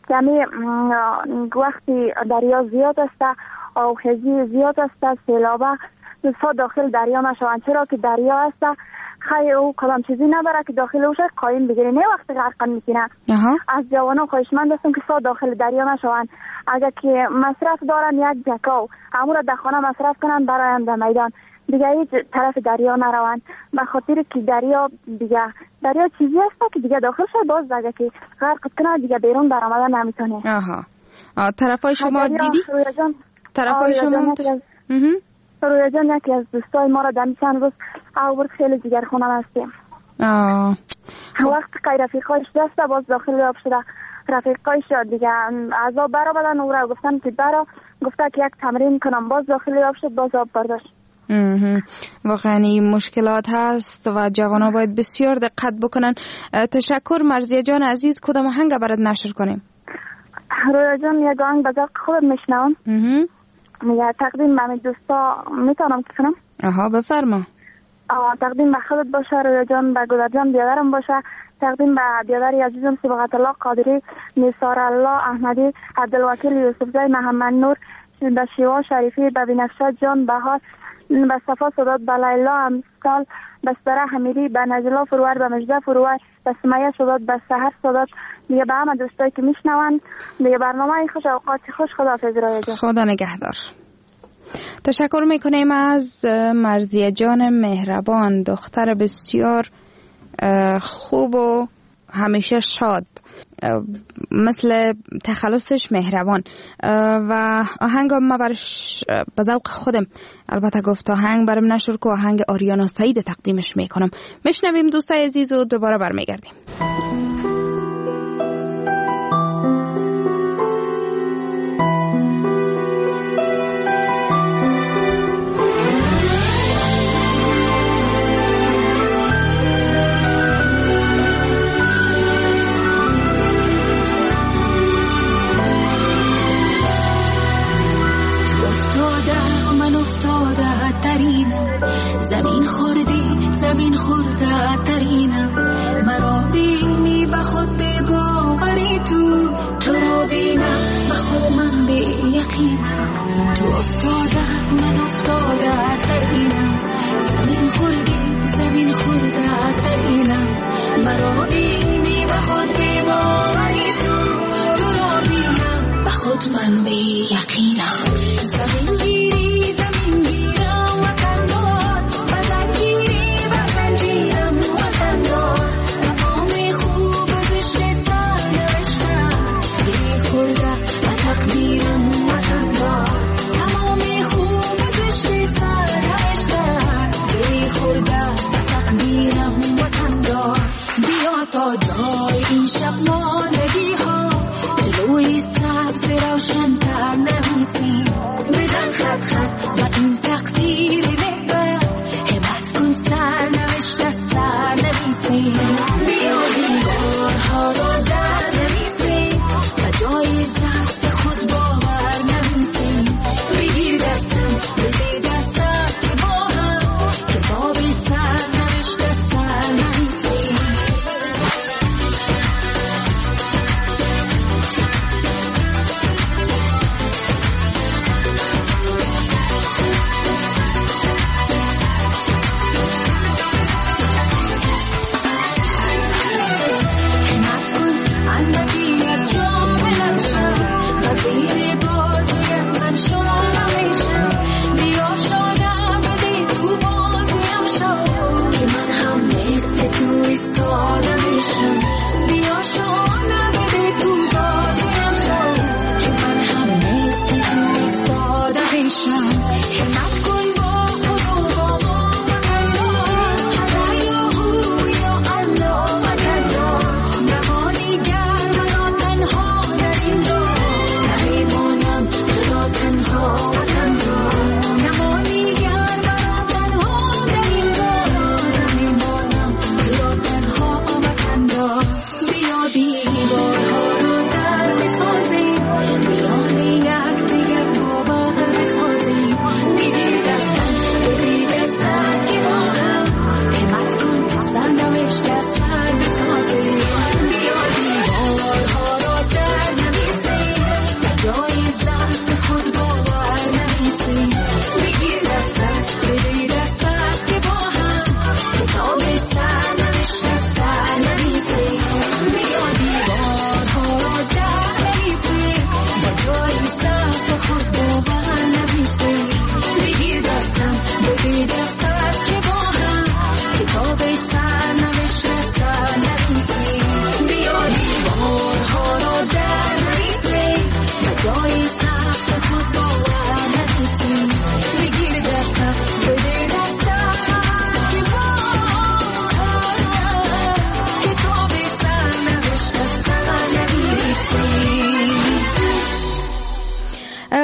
یعنی وقتی دریا زیاد است او خیزی زیاد است سیلابه دوستا داخل دریا نشوند، چرا که دریا است خیلی او کدام چیزی نداره که داخل اوش قایم بگیره، نه وقتی غرق میکنه. از جوانان خواهشمند هستم که سا داخل دریا نشوند. اگر که مصرف دارن یک جکاو همون را در خانه مصرف کنن برایم در میدان دیگه هیچ طرف دریا نروند، به خاطر که دریا چیزی هست که دیگه داخل شد باز اگر که غرق کنه دیگه بیرون برآمدن نمیتونه. طرفای شما دیدی؟ طرفای شما رویا جان یکی از دوستای ما را در چند روز آورد، خیلی جگرخونه هستیم. وقت که رفیقایش دسته باز داخل آب شده، رفیقایش دیگه عذاب برا بدن او را گفتن که برا، گفته که یک تمرین کنم، باز داخل آب شد باز آب برداشت. واقعا این مشکلات هست و جوانا باید بسیار دقت بکنن. تشکر مرضیه جان عزیز. کدام آهنگ برات نشر کنیم؟ رویا جان یک آهنگ به ذوق خودت میشنوم. میگه تقدیم به همین دوستا میتونم که کنم؟ بفرما. تقدیم به خودت باشه رویا جان، به گذر جان بیادرم باشه، تقدیم به بیادری عزیزم صبغت الله قادری، نثار الله احمدی، عبدالوکیل یوسفزای، محمد نور، به شیوا شریفی، به بنفشه جان بهار، به صفا صدات، به لیلا امسال، به سره حمیری، به نجلا فرور، به مجده فرور، به سمیه صدات، به سحر صدات، دیگه به همه دوستایی که میشنون دیگه برنامه خوش اوقات خوش. خداحافظ رویا جان. خدا نگهدار. تشکر میکنیم از مرضیه جان مهربان، دختر بسیار خوب و همیشه شاد، مثل تخلصش مهربان. و آهنگ ما برش به ذوق خودم البته گفت آهنگ برم نشر که آهنگ آریانا سعید تقدیمش میکنم. میشنویم دوستای عزیز و دوباره برمیگردیم. زمین خورده ترینم، مرا بینی به خود به باوری تو را بینم به خود من به یقینم، تو افتاده من افتاده ترینم، زمین خورده ترینم، مرا بینی به خود به باوری تو را بینم به خود من به یقینم. زمین گیرم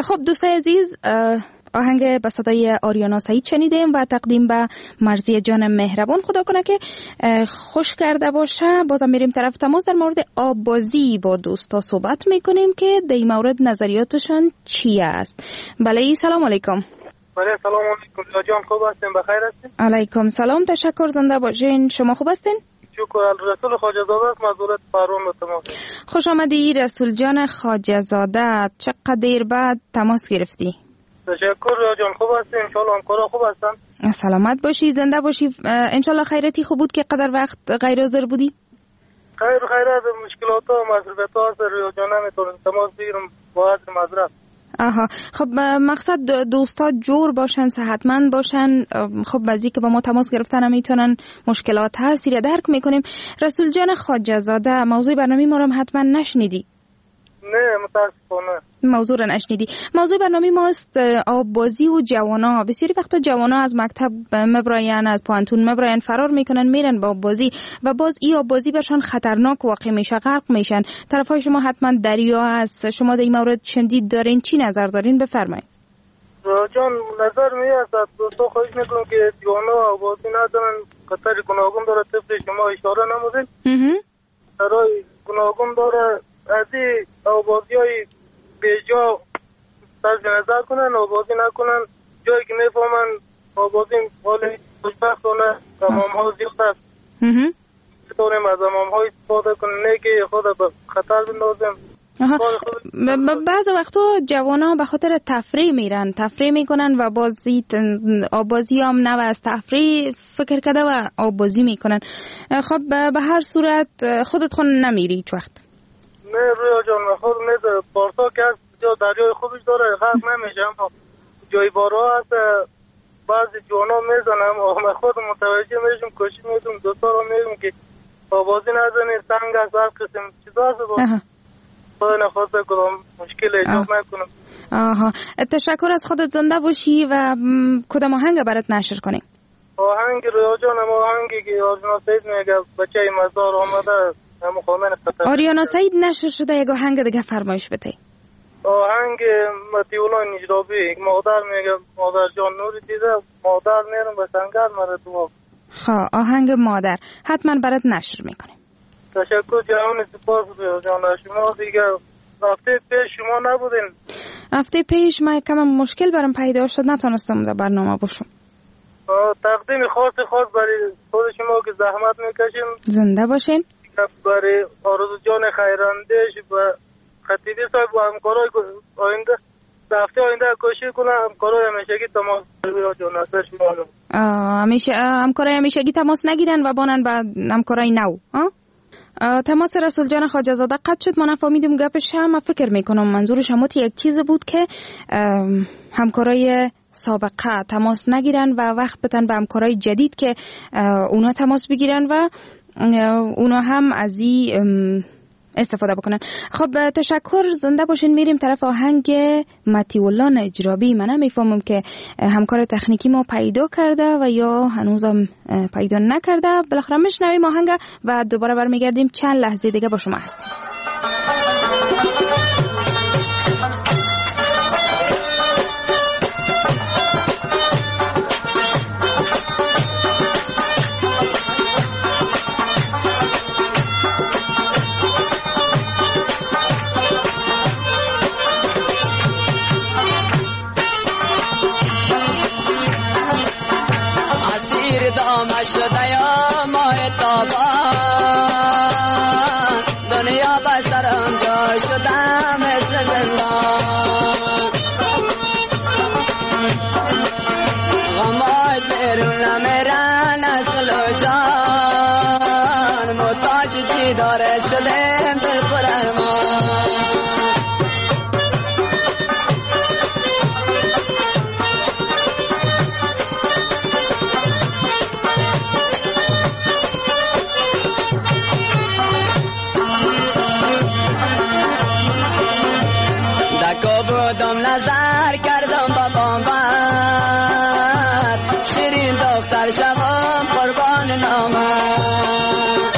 خب دوستای عزیز، آهنگ به صدای آریانا سعید شنیدیم و تقدیم به مرضیه جان مهربان. خدا کنه که خوش کرده باشه. بازم میریم طرف تماس. در مورد آببازی با دوستا صحبت میکنیم که در این مورد نظریاتشان چی است. بله سلام علیکم. بله سلام علیکم. جان خوب هستین؟ بخیر هستین؟ علیکم سلام، تشکر، زنده باشین. شما خوب هستین؟ شکر. رسول خواجه زاده است، مزورت فرون تماس. خوش آمدی رسول جان خواجه زاده. چقدر بعد تماس گرفتی؟ تشکر جان. خوب هستین؟ ان شاء الله همکارا خوب هستن؟ سلامت باشی، زنده باشی. ان شاء الله خیرتی خوب بود که قدر وقت غیر حاضر بودی؟ خیرات مشکلات و مسئولیت ها هست جان، نمیتونم تماس بگیرم با حضر معذرت. آها، خب مقصد دوستا جور باشن، صحتمند باشن. خب بعضی که با ما تماس گرفتن میتونن مشکلات هست، یا درک میکنیم. رسول جان خواجه زاده، موضوع برنامه ما رو حتما نشنیدی؟ نه متاسفانه موضوع رو نشنیدی. موضوع برنامه ماست آببازی و جوانا. بسیاری وقتا جوانا از مکتب مبراین، از پانتون مبراین، فرار میکنن میرن با آببازی و باز این آببازی برشان خطرناک واقع میشه، غرق میشن. طرفای شما حتما دریا هست، شما در این مورد شنیدید دارین؟ چی نظر دارین؟ بفرمایید. جان نظر میاد دوستا خواهش میکنم که جوانا آببازی ندارن، خطر گوناگون داره. طبق شما اشاره نمودین برای گوناگون داره. از این آبازی های بیجا صرف نظر کنن، آبازی نکنن. جایی که میفهمن آبازی حالی خوشبختانه امام ها زیاد هست، بتونیم از امام های استفاده کنیم، نه که خود به خطر بندازیم. بعض وقتا جوانا به خاطر تفریح میرن، تفریح میکنن و آبازی هم نو از تفریح فکر کرده و آبازی میکنن. خب به هر صورت خودت خون نمیری هیچ وقت؟ نه رویا جان، خود میده پارسا که هست جا دریای خودش داره، غرق نمیشه. اما جای بارها هست بعضی جوانا میزنم و خود متوجه میشم، کشی میدم دوستا رو میگم که آبازی نزنید، سنگ هست، هر قسم چیزا هست. خدا نخواسته کدام مشکل ایجاد نکنم. آها، تشکر از خودت، زنده باشی. و کدام آهنگ برات نشر کنیم؟ آهنگ رویا جان، آهنگی که آریانا سعید میگه بچه مزار آمده. آریانا سعید نشر شده، یک آهنگ دیگه فرمایش بده. آهنگ متیولا نجرابی، مادر میگه مادر جان نوری دیده، مادر میرم به سنگر مره تو. خب آهنگ مادر حتما برات نشر میکنیم. تشکر جان، سپاس جان. شما دیگه هفته پیش شما نبودین؟ هفته پیش من کم مشکل برام پیدا شد، نتونستم در برنامه باشم. تقدیم خاص برای خود شما که زحمت میکشیم. زنده باشین. برای آرزو جان خیراندهش و خطیبی صاحب و همکارای آینده هفته آینده کوشش کنم همکارای همیشگی تماس بگیرن. همیشه همکارای همیشگی تماس نگیرن و بانن به همکارای نو. تماس رسول جان خواجه زاده قطع شد. ما نفهمیدم گپش. هم فکر میکنم منظورش هموتی یک چیز بود که همکارای سابقه تماس نگیرن و وقت بتن به همکارای جدید که اونا تماس بگیرن و اونا هم از این استفاده بکنن. خب تشکر، زنده باشین. میریم طرف آهنگ متیولا نجرابی. من نمیفهمم که همکار تکنیکی ما پیدا کرده و یا هنوزم پیدا نکرده. بالاخره میشنویم آهنگ و دوباره برمیگردیم. چند لحظه دیگه با شما هستیم. شده یا ماه تابان دنیا بسرم جا شده مثل زندان غمات بیرون نمیرن اصل و جان محتاج دیدار شدیم دل پر ارمان نظر کردم با بامبر شیرین دختر شوم قربان نامم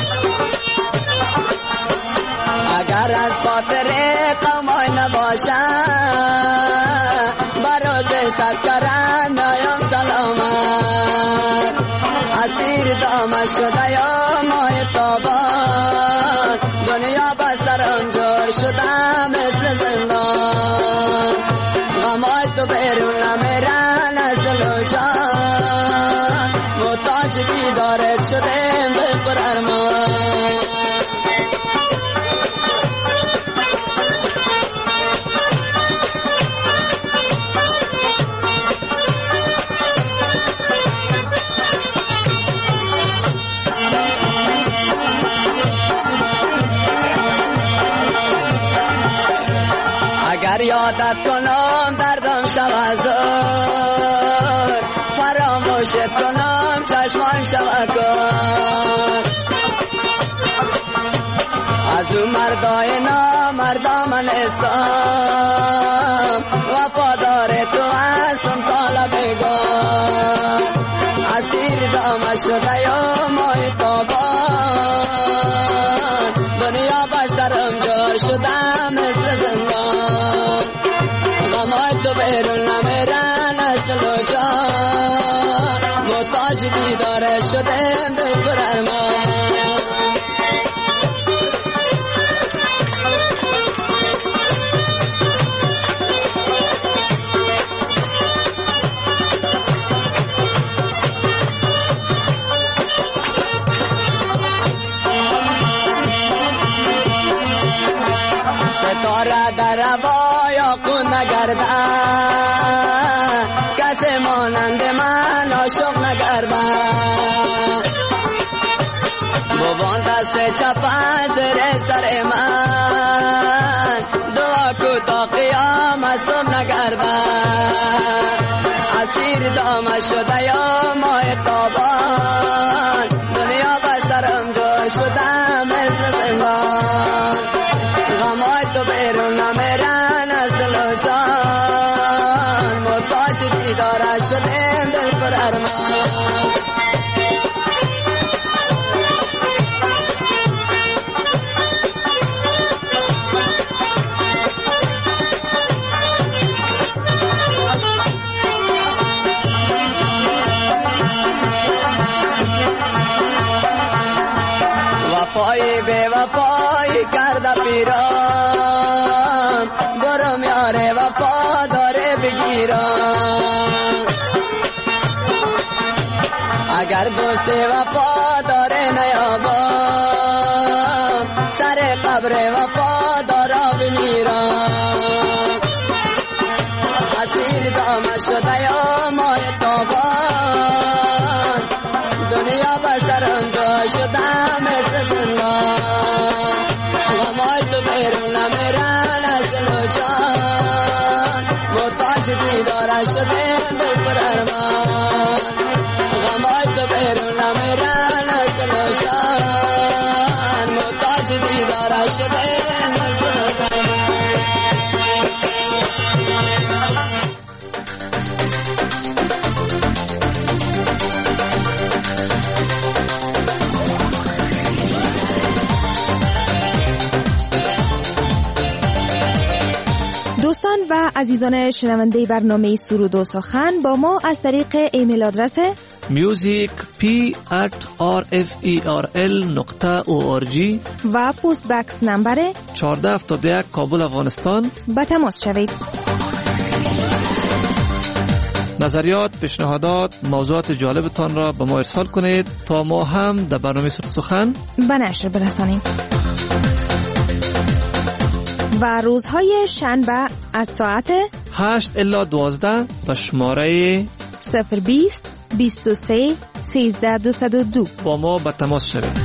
اگر از خاطر قومای نباشم اسیر دام شده یا ماه تابان دنیا به سرم جور شده مثل زندان غمای تو بیرون نمیرن از دل و جان محتاج دیدارت شدیم به پر ارمان اگر یادت کنم دردم شود زور فراموشت کنم چشمان شود کن از اون مردای نامردا من استم وفادار تو هستم تا لبگان اسیر دام شده یا ماه تابان دنیا به سرم جور شده مثل زندان غمای تو بیرون نمیرن از دل و جان محتاج دیدار شده دل پر ارمان ستاره در هوا کن نگردن کسی مانند من عاشق نگردن بوان دست چپ زیر سر من دعا کو تا قیامت صبح نگردن اسیر دام شده یا ماه تابان دنیا به سرم جور شده مثل زندان غمای تو بیرون نمیرن از دل و جان محتاج دیدار شدیم دل پر ارمان وفای بے وفای کرده پیران برم یار وفا داره بگیران اگر دوست وفا داره نیابان سر قبر وفا داره بمیران اسیر دام شده یا ماه تابان دنیا به سرم جا شده مثل زندان غمای تو بیرون نمیرن از دل و جان محتاج دیدار شده دل پر ارمان غمای تو بیرون نمیرن از دل و جان محتاج دیدار شده دل پر ارمان دوستان و عزیزان شنونده برنامه سرود و سخن با ما از طریق ایمیل آدرس music@rferl.org و پست بکس نمبر 1471 کابل افغانستان به تماس شوید. نظریات، پیشنهادات، موضوعات جالبتان را به ما ارسال کنید تا ما هم در برنامه سرود سخن به نشر برسانیم. و روزهای شنبه از ساعت 8 الی 12 به شماره 020 23 13 202 با ما به تماس شوید.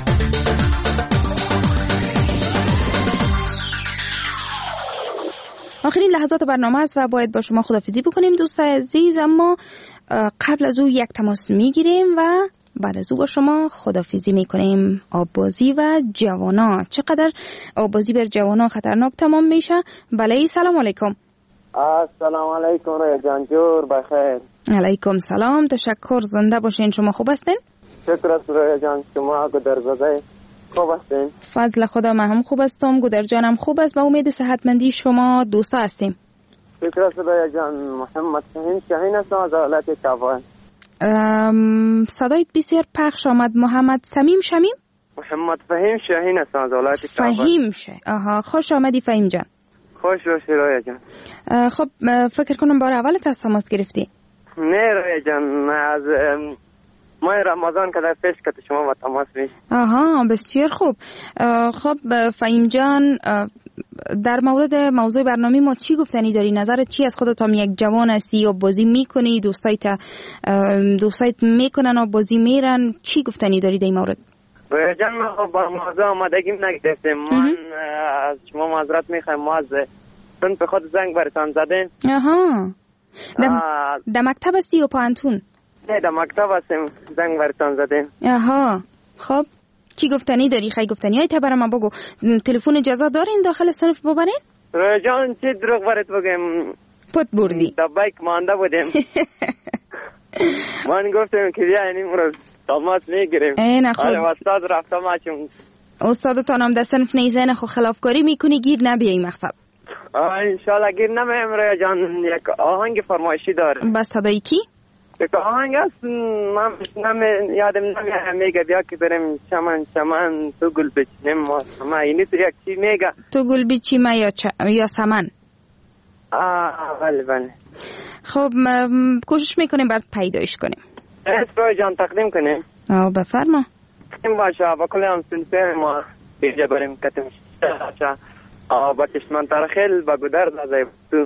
آخرین لحظات برنامه است و باید با شما خداحافظی بکنیم دوستای عزیز، اما قبل از او یک تماس میگیریم و بعد از او با شما خداحافظی میکنیم. آببازی و جوانا، چقدر آببازی بر جوانا خطرناک تمام میشه. بله سلام علیکم. السلام علیکم رویا جان، جور بخیر. علیکم سلام، تشکر، زنده باشین. شما خوب هستین؟ شکر است رویا جان، شما گودرزاده خوب هستین؟ فضل خدا من هم خوب هستم، گودر جانم خوب است و امید صحتمندی شما دوستا هستیم. شکر است رویا جان. محمد شاهین هستم از ولایت چابهار. صدایت بسیار پخش آمد. محمد سمیم شمیم؟ محمد فهیم شاهین هستم از ولایت کابل. فهیم شه. آها، خوش آمدی فهیم جان. خوش باشی رویا جان. خب فکر کنم بار اولت از تماس گرفتی؟ نه رویا جان، از ماه رمضان که در پیش که شما با تماس میشی. آها، بسیار خوب. خب فهیم جان، در مورد موضوع برنامه ما چی گفتنی داری؟ نظرت چی از خودت؟ هم یک جوان هستی یا بازی میکنی؟ دوستایت میکنن و بازی میرن؟ چی گفتنی داری در این مورد؟ رویا جان، ما با موضوع آمادگیم نگرفتیم. من از شما معذرت میخوایم، ما از سنف خود زنگ برتان زدیم. آها، در مکتب هستی یا پانتون؟ نه، در مکتب هستیم، زنگ برتان زدیم. آها، خب چی گفتنی داری؟ خیلی گفتنی های تبرم ما بگو. تلفن اجازه دارین داخل صنف ببرین؟ رویا جان، چی دروغ برات بگم؟ پت بردی در بایک مانده بودیم. من گفتم که بیا این امروز تماس میگیریم. نه خب استاد رفتم چون استادتان هم در صنف نیزن خو خلافکاری میکنی، گیر نبیایی مقصد. انشالله گیر نمیم. رویا جان، یک آهنگ فرمایشی داره. بس صدای کی؟ یک آهنگ هست، من یادم نمیاد. میگه بیا که بریم چمن چمن تو گل بچینیم ما سمن. اینی تو یک چی میگه؟ تو گل بچیم یا سمن؟ بله بله. خب کوشش میکنیم برات پیدایش کنیم. رویا جان تقدیم کنیم. بفرما. این باشه با کلی هم سنفه ما بیجا بریم کتیم شده با کشمن ترخیل با گودر دازه تو.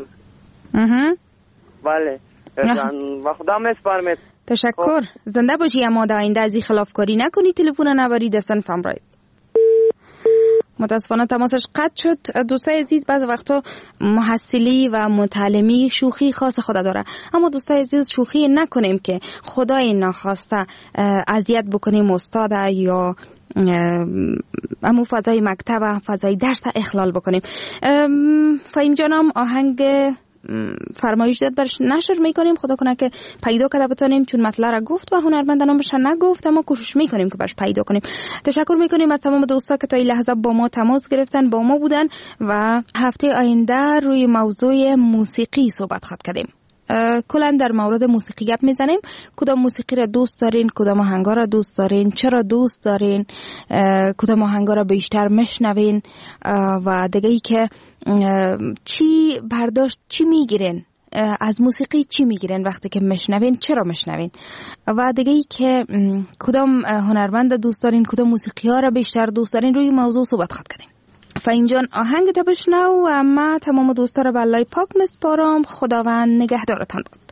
بله و خدا میسپارمید. تشکر. زنده باشی. اما در آینده ازی خلافکاری نکنی، تلفن نبری دستن فمراید. متاسفانه تماسش قطع شد. دوستای عزیز، بعض وقتا محصلی و متعلمی شوخی خاص خود داره، اما دوستای عزیز شوخی نکنیم که خدای ناخواسته اذیت بکنیم استاد یا امو فضای مکتب، فضای درس اخلال بکنیم. فهیم جانم آهنگ فرمایش داد برش نشر میکنیم. خدا کنه که پیدا کرده بتانیم، چون مطلع را گفت و هنرمندان برش نگفت، اما کوشش میکنیم که برش پیدا کنیم. تشکر میکنیم از تمام دوستا که تا این لحظه با ما تماس گرفتن، با ما بودن و هفته آینده روی موضوع موسیقی صحبت خواهد کردیم. کلا در مورد موسیقی گپ میزنیم. کدام موسیقی را دوست دارین؟ کدام آهنگا را دوست دارین؟ چرا دوست دارین؟ کدام آهنگا را بیشتر میشنوین؟ و دیگه ای که چی برداشت، چی میگیرین از موسیقی، چی میگیرین وقتی که میشنوین، چرا میشنوین؟ و دیگه ای که کدام هنرمند دوست دارین، کدام موسیقی ها را بیشتر دوست دارین، روی موضوع صحبت خواهد کردیم. فهیم جان آهنگ تا بشنو و ما تمام دوستا را به الله پاک میسپارم. خداوند نگهدارتان باد.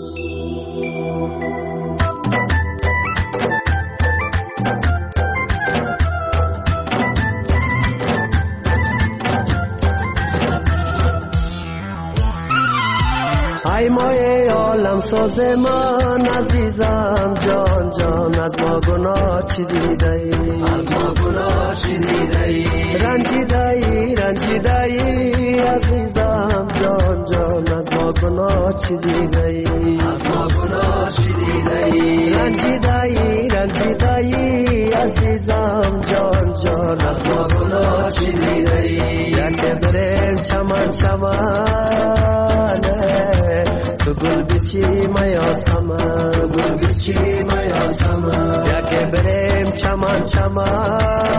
ای مای عالم ساز من عزیزم جان جان، از ما گناه چی دیده ای؟ از ما گناه چی دیده ای؟ رنجیده ای عزیزم جان جان، از ما گناه چی دیده ای؟ از ما گناه چی دیده ای؟ رنجیده ای عزیزم جان جان، از ما گناه چی دیده ای؟ یکی بریم چمن چمن تو گل بیچی میا سمن، گل بیچی میا سمن. یکی بریم چمن چمن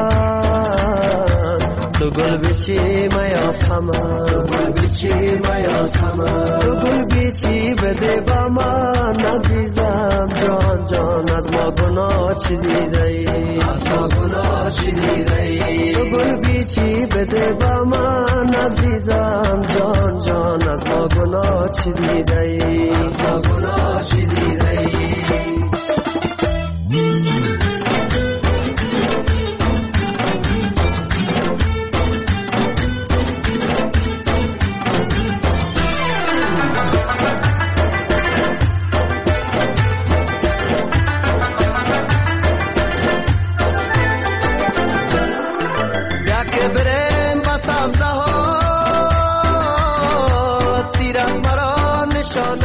تو گل بیچی میا سمن، گل بیچی میا سمن. تو گل بیچی بده با من عزیزم جان جان، از ما گناه چی دیده ای؟ از ما گناه چی دیده ای؟ تو گل بیچی بده با من عزیزم جان جان، از ما گناه چی دیده ای؟ از ما گناه چی دیده ای؟ نشان